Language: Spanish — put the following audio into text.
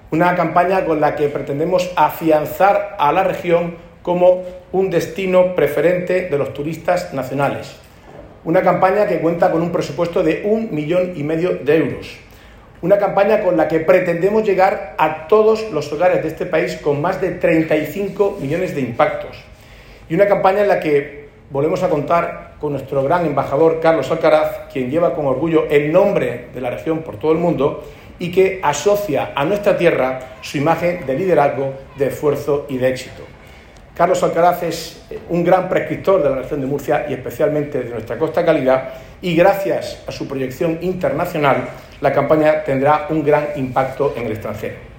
Una campaña con la que pretendemos afianzar a la región como un destino preferente de los turistas nacionales. Una campaña que cuenta con un presupuesto de 1,5 millones de euros. Una campaña con la que pretendemos llegar a todos los hogares de este país con más de 35 millones de impactos. Y una campaña en la que volvemos a contar con nuestro gran embajador Carlos Alcaraz, quien lleva con orgullo el nombre de la región por todo el mundo y que asocia a nuestra tierra su imagen de liderazgo, de esfuerzo y de éxito. Carlos Alcaraz es un gran prescriptor de la región de Murcia y especialmente de nuestra costa cálida, y gracias a su proyección internacional la campaña tendrá un gran impacto en el extranjero.